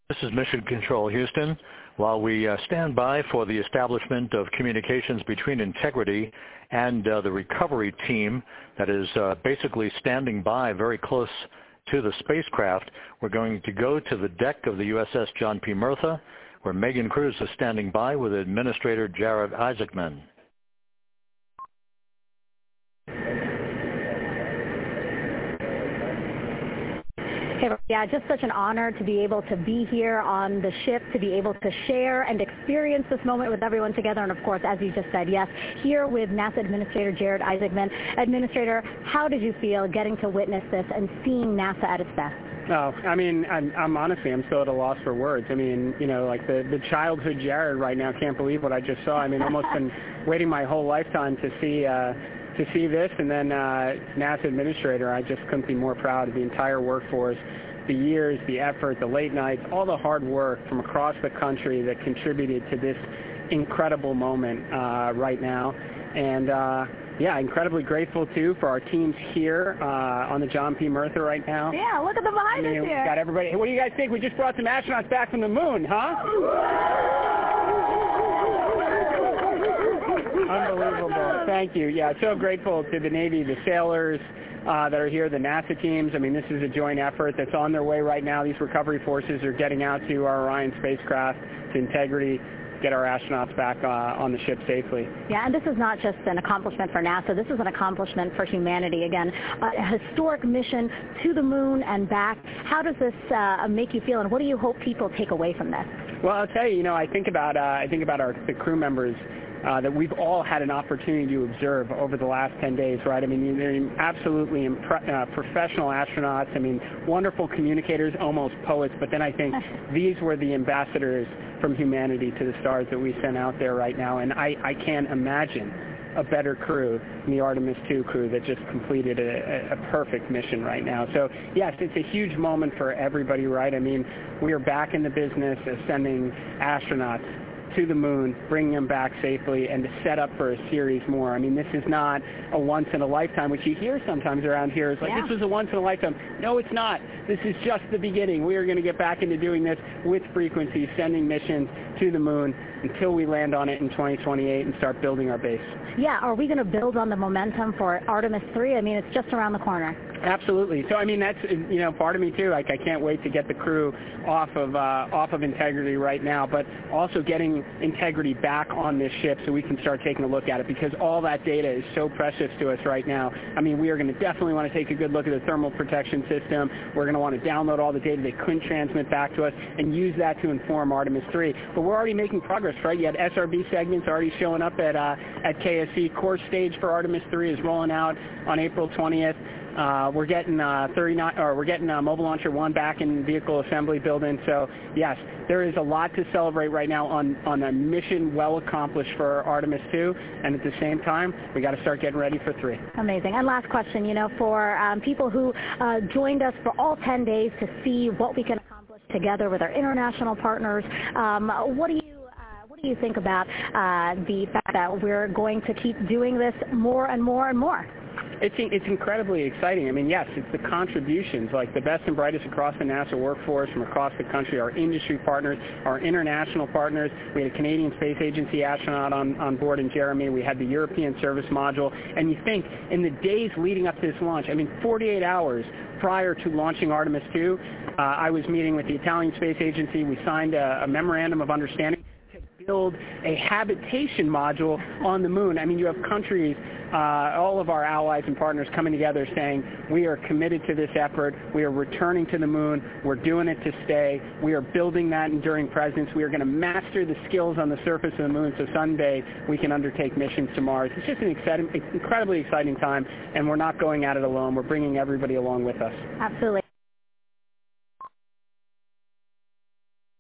This is Mission Control Houston. While we stand by for the establishment of communications between Integrity and the recovery team that is basically standing by very close to the spacecraft, we're going to go to the deck of the USS John P. Murtha, where Megan Cruz is standing by with Administrator Jared Isaacman. Hey, yeah, just such an honor to be able to be here on the ship, to be able to share and experience this moment with everyone together. And of course, as you just said, yes, here with NASA Administrator Jared Isaacman. Administrator, how did you feel getting to witness this and seeing NASA at its best? Oh, I mean, I'm honestly, I'm still at a loss for words. I mean, you know, like the childhood Jared right now can't believe what I just saw. I mean, almost been waiting my whole lifetime to see this, and then NASA Administrator, I just couldn't be more proud of the entire workforce, the years, the effort, the late nights, all the hard work from across the country that contributed to this incredible moment right now. And yeah, incredibly grateful too for our teams here on the John P. Murtha right now. Yeah, look at the behind us here. Got everybody. Hey, what do you guys think? We just brought some astronauts back from the moon, huh? Unbelievable. Thank you. Yeah, so grateful to the Navy, the sailors that are here, the NASA teams. I mean, this is a joint effort that's on their way right now. These recovery forces are getting out to our Orion spacecraft, to Integrity, get our astronauts back on the ship safely. Yeah, and this is not just an accomplishment for NASA. This is an accomplishment for humanity. Again, a historic mission to the moon and back. How does this make you feel, and what do you hope people take away from this? Well, I'll tell you, you know, I think about the crew members that we've all had an opportunity to observe over the last 10 days, right? I mean, they're absolutely professional astronauts. I mean, wonderful communicators, almost poets. But then I think these were the ambassadors from humanity to the stars that we sent out there right now. And I can't imagine a better crew than the Artemis II crew that just completed a perfect mission right now. So, yes, it's a huge moment for everybody, right? I mean, we are back in the business of sending astronauts to the moon, bringing them back safely, and to set up for a series more. I mean, this is not a once-in-a-lifetime, which you hear sometimes around here. It's like, This was a once-in-a-lifetime. No, it's not. This is just the beginning. We are going to get back into doing this with frequency, sending missions to the moon until we land on it in 2028 and start building our base. Yeah, are we going to build on the momentum for Artemis III? I mean, it's just around the corner. Absolutely. So, I mean, that's, you know, part of me too. Like, I can't wait to get the crew off of Integrity right now, but also getting Integrity back on this ship so we can start taking a look at it, because all that data is so precious to us right now. I mean, we are going to definitely want to take a good look at the thermal protection system. We're going to want to download all the data they couldn't transmit back to us and use that to inform Artemis III. But we're already making progress, right? You had SRB segments already showing up at KSC. Core stage for Artemis III is rolling out on April 20th. We're getting Mobile Launcher 1 back in vehicle assembly building. So yes, there is a lot to celebrate right now on a mission well accomplished for Artemis II, and at the same time, we got to start getting ready for 3. Amazing. And last question, you know, for people who joined us for all 10 days to see what we can accomplish together with our international partners, what do you think about the fact that we're going to keep doing this more and more and more? It's incredibly exciting. I mean, yes, it's the contributions, like the best and brightest across the NASA workforce from across the country, our industry partners, our international partners. We had a Canadian Space Agency astronaut on board in Jeremy. We had the European Service Module. And you think, in the days leading up to this launch, I mean, 48 hours prior to launching Artemis II, I was meeting with the Italian Space Agency. We signed a memorandum of understanding to build a habitation module on the moon. I mean, you have countries, all of our allies and partners coming together saying, we are committed to this effort, we are returning to the moon, we're doing it to stay, we are building that enduring presence, we are going to master the skills on the surface of the moon so someday we can undertake missions to Mars. It's just an incredibly exciting time, and we're not going at it alone. We're bringing everybody along with us. Absolutely.